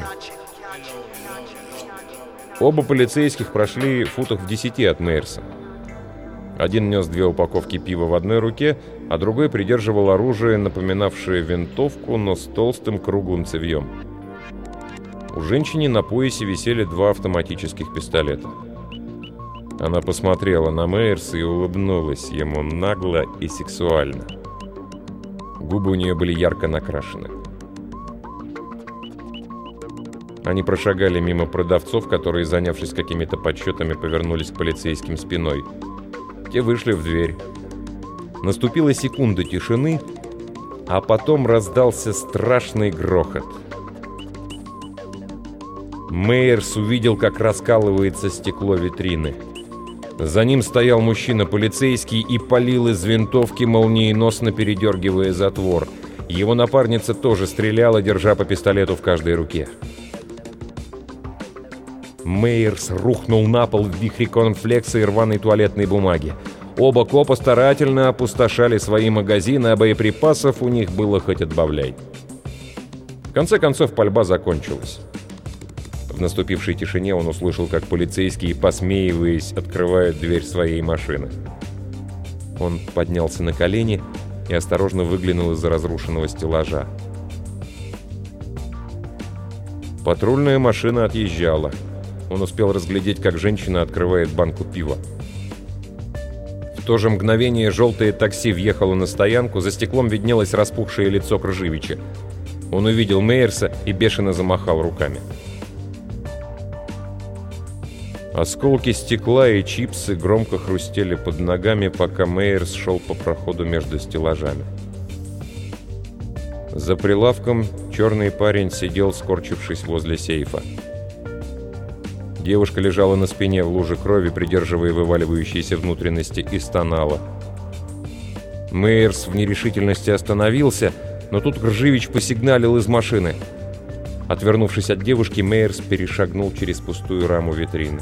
Оба полицейских прошли в футах в 10 от Мейерса. Один нес 2 упаковки пива в одной руке, а другой придерживал оружие, напоминавшее винтовку, но с толстым круглым цевьем. У женщины на поясе висели 2 автоматических пистолета. Она посмотрела на Мейерса и улыбнулась ему нагло и сексуально. Губы у нее были ярко накрашены. Они прошагали мимо продавцов, которые, занявшись какими-то подсчетами, повернулись к полицейским спиной. Те вышли в дверь. Наступила секунда тишины, а потом раздался страшный грохот. Мейерс увидел, как раскалывается стекло витрины. За ним стоял мужчина-полицейский и палил из винтовки, молниеносно передергивая затвор. Его напарница тоже стреляла, держа по пистолету в каждой руке. Мейерс рухнул на пол в вихре корнфлекса и рваной туалетной бумаги. Оба копа старательно опустошали свои магазины, а боеприпасов у них было хоть отбавляй. В конце концов, пальба закончилась. В наступившей тишине он услышал, как полицейские, посмеиваясь, открывают дверь своей машины. Он поднялся на колени и осторожно выглянул из-за разрушенного стеллажа. Патрульная машина отъезжала. Он успел разглядеть, как женщина открывает банку пива. В то же мгновение желтое такси въехало на стоянку, за стеклом виднелось распухшее лицо Крживича. Он увидел Мейерса и бешено замахал руками. Осколки стекла и чипсы громко хрустели под ногами, пока Мейерс шел по проходу между стеллажами. За прилавком черный парень сидел, скорчившись возле сейфа. Девушка лежала на спине в луже крови, придерживая вываливающиеся внутренности, и стонала. Мейерс в нерешительности остановился, но тут Крживич посигналил из машины. Отвернувшись от девушки, Мейерс перешагнул через пустую раму витрины.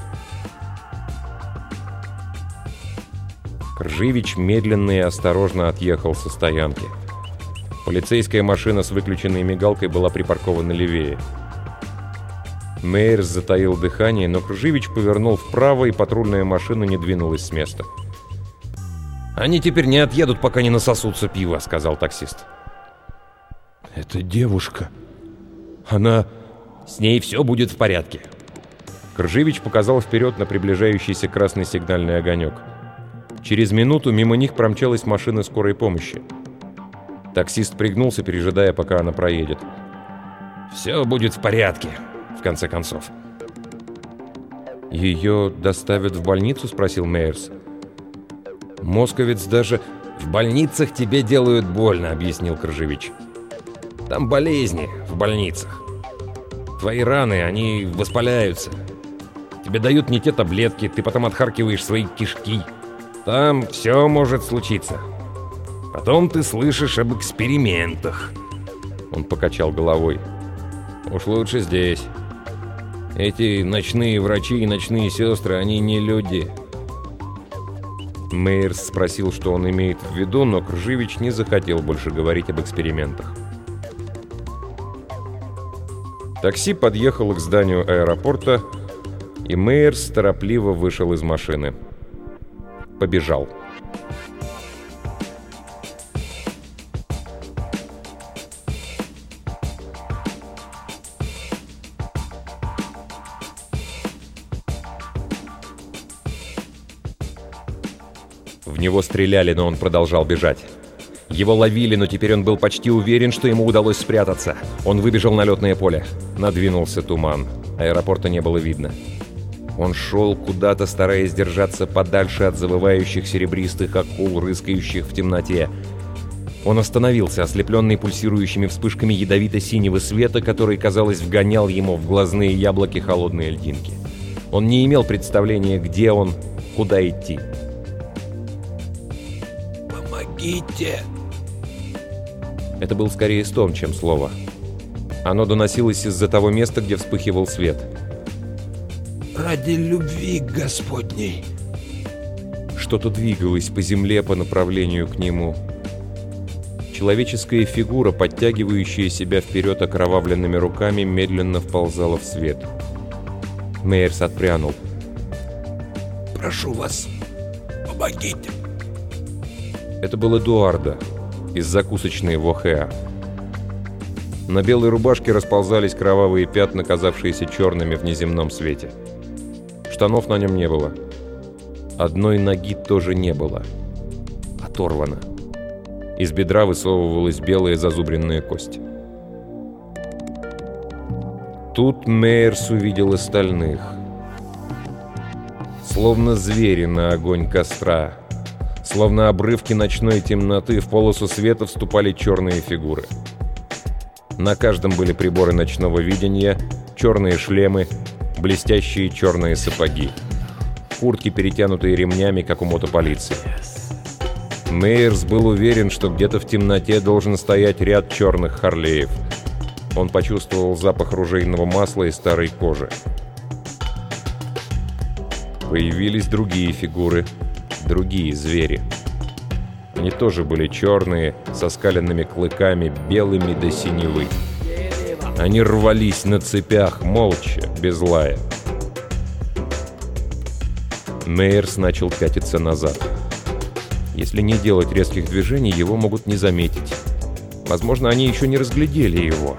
Крживич медленно и осторожно отъехал со стоянки. Полицейская машина с выключенной мигалкой была припаркована левее. Мейерс затаил дыхание, но Крживич повернул вправо, и патрульная машина не двинулась с места. «Они теперь не отъедут, пока не насосутся пива», — сказал таксист. «Это девушка. Она...» «С ней все будет в порядке». Крживич показал вперед на приближающийся красный сигнальный огонек. Через минуту мимо них промчалась машина скорой помощи. Таксист пригнулся, пережидая, пока она проедет. «Все будет в порядке, в конце концов». «Ее доставят в больницу?» — спросил Мейерс. «Московец даже...» «В больницах тебе делают больно», — объяснил Крживич. «Там болезни в больницах. Твои раны, они воспаляются. Тебе дают не те таблетки, ты потом отхаркиваешь свои кишки. Там все может случиться. Потом ты слышишь об экспериментах». Он покачал головой. «Уж лучше здесь. Эти ночные врачи и ночные сестры, они не люди». Мейерс спросил, что он имеет в виду, но Крживич не захотел больше говорить об экспериментах. Такси подъехало к зданию аэропорта, и Мейерс торопливо вышел из машины. Побежал. В него стреляли, но он продолжал бежать. Его ловили, но теперь он был почти уверен, что ему удалось спрятаться. Он выбежал на летное поле. Надвинулся туман. Аэропорта не было видно. Он шел куда-то, стараясь держаться подальше от завывающих серебристых акул, рыскающих в темноте. Он остановился, ослепленный пульсирующими вспышками ядовито-синего света, который, казалось, вгонял ему в глазные яблоки холодные льдинки. Он не имел представления, где он, куда идти. «Помогите!» Это был скорее стон, чем слово. Оно доносилось из-за того места, где вспыхивал свет. «Ради любви Господней!» Что-то двигалось по земле по направлению к нему. Человеческая фигура, подтягивающая себя вперед окровавленными руками, медленно вползала в свет. Мейерс отпрянул. «Прошу вас, помогите!» Это был Эдуардо из закусочной в Охеа. На белой рубашке расползались кровавые пятна, казавшиеся черными в неземном свете. Штанов на нем не было. Одной ноги тоже не было. Оторвана. Из бедра высовывалась белая зазубренная кость. Тут Мейерс увидел остальных. Словно звери на огонь костра. Словно обрывки ночной темноты, в полосу света вступали черные фигуры. На каждом были приборы ночного видения, черные шлемы, блестящие черные сапоги. Куртки, перетянутые ремнями, как у мотополиции. Мейерс был уверен, что где-то в темноте должен стоять ряд черных Харлеев. Он почувствовал запах ружейного масла и старой кожи. Появились другие фигуры, другие звери. Они тоже были черные, со скаленными клыками, белыми до синевы. Они рвались на цепях, молча, без лая. Мейерс начал пятиться назад. Если не делать резких движений, его могут не заметить. Возможно, они еще не разглядели его.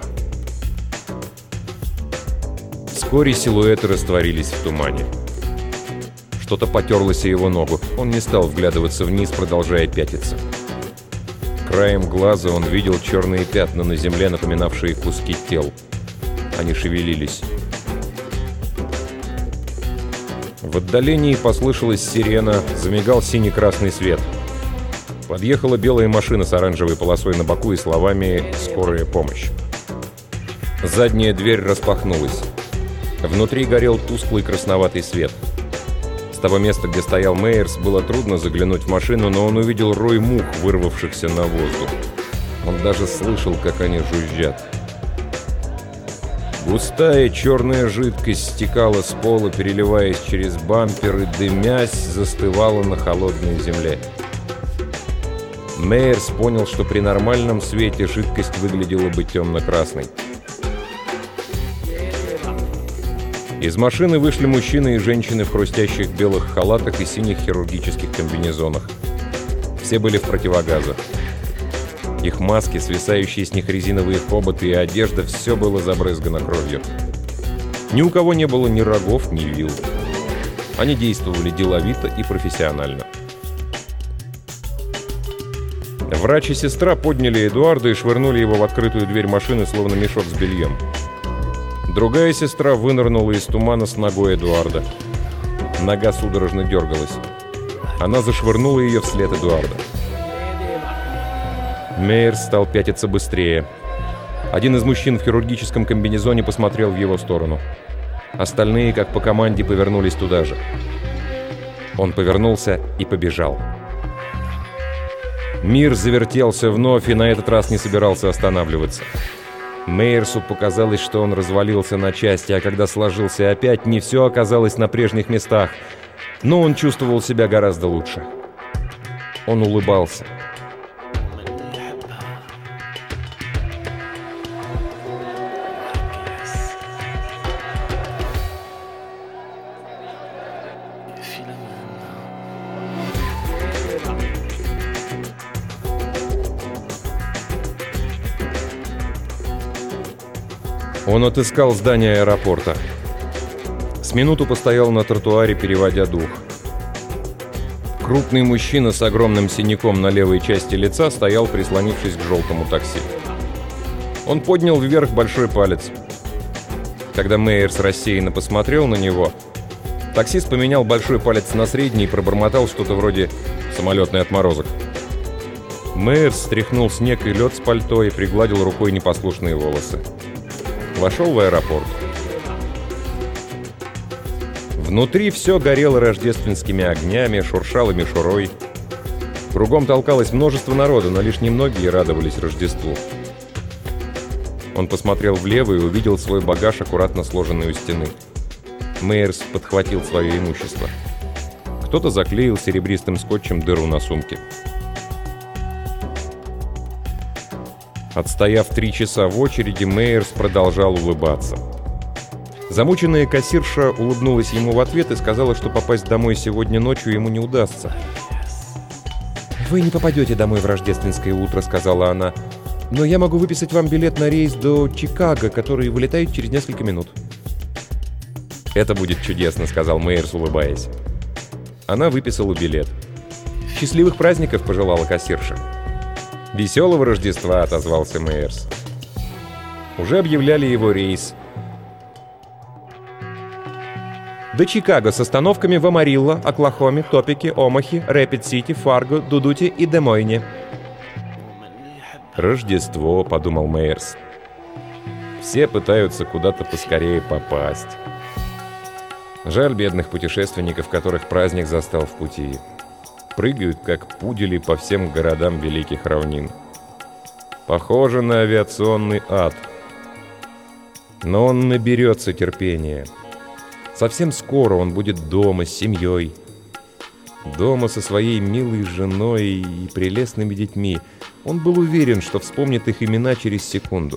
Вскоре силуэты растворились в тумане. Что-то потерлось о его ногу. Он не стал вглядываться вниз, продолжая пятиться. Краем глаза он видел черные пятна на земле, напоминавшие куски тел. Они шевелились. В отдалении послышалась сирена, замигал синий-красный свет. Подъехала белая машина с оранжевой полосой на боку и словами «Скорая помощь». Задняя дверь распахнулась. Внутри горел тусклый красноватый свет. С того места, где стоял Мейерс, было трудно заглянуть в машину, но он увидел рой мух, вырвавшихся на воздух. Он даже слышал, как они жужжат. Густая черная жидкость стекала с пола, переливаясь через бампер и, дымясь, застывала на холодной земле. Мейерс понял, что при нормальном свете жидкость выглядела бы темно-красной. Из машины вышли мужчины и женщины в хрустящих белых халатах и синих хирургических комбинезонах. Все были в противогазах. Их маски, свисающие с них резиновые хоботы и одежда — все было забрызгано кровью. Ни у кого не было ни рогов, ни вил. Они действовали деловито и профессионально. Врач и сестра подняли Эдуарда и швырнули его в открытую дверь машины, словно мешок с бельем. Другая сестра вынырнула из тумана с ногой Эдуарда. Нога судорожно дергалась. Она зашвырнула ее вслед Эдуарда. Мейерс стал пятиться быстрее. Один из мужчин в хирургическом комбинезоне посмотрел в его сторону. Остальные, как по команде, повернулись туда же. Он повернулся и побежал. Мир завертелся вновь и на этот раз не собирался останавливаться. Мейерсу показалось, что он развалился на части, а когда сложился опять, не все оказалось на прежних местах. Но он чувствовал себя гораздо лучше. Он улыбался. Он отыскал здание аэропорта. С минуту постоял на тротуаре, переводя дух. Крупный мужчина с огромным синяком на левой части лица стоял, прислонившись к желтому такси. Он поднял вверх большой палец. Когда Мейерс рассеянно посмотрел на него, таксист поменял большой палец на средний и пробормотал что-то вроде «самолетный отморозок». Мейерс стряхнул снег и лед с пальто и пригладил рукой непослушные волосы. Вошел в аэропорт. Внутри все горело рождественскими огнями, шуршало мишурой. Кругом толкалось множество народа, но лишь немногие радовались Рождеству. Он посмотрел влево и увидел свой багаж, аккуратно сложенный у стены. Мейерс подхватил свое имущество. Кто-то заклеил серебристым скотчем дыру на сумке. Отстояв 3 часа в очереди, Мейерс продолжал улыбаться. Замученная кассирша улыбнулась ему в ответ и сказала, что попасть домой сегодня ночью ему не удастся. «Вы не попадете домой в рождественское утро», — сказала она. «Но я могу выписать вам билет на рейс до Чикаго, который вылетает через несколько минут». «Это будет чудесно», — сказал Мейерс, улыбаясь. Она выписала билет. «Счастливых праздников», — пожелала кассирша. «Веселого Рождества», — отозвался Мейерс. Уже объявляли его рейс. До Чикаго с остановками в Амарилло, Оклахоме, Топике, Омахе, Рэпид-Сити, Фарго, Дудуте и Де-Мойне. «Рождество», — подумал Мейерс. «Все пытаются куда-то поскорее попасть. Жаль бедных путешественников, которых праздник застал в пути. прыгают, как пудели, по всем городам великих равнин. Похоже на авиационный ад. Но он наберется терпения. Совсем скоро он будет дома с семьей. Дома со своей милой женой и прелестными детьми. Он был уверен, что вспомнит их имена через секунду.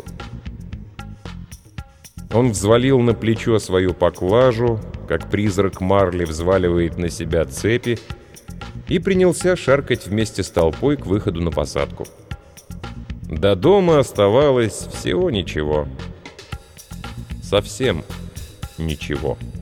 Он взвалил на плечо свою поклажу, как призрак Марли взваливает на себя цепи, и принялся шаркать вместе с толпой к выходу на посадку. До дома оставалось всего ничего. Совсем ничего.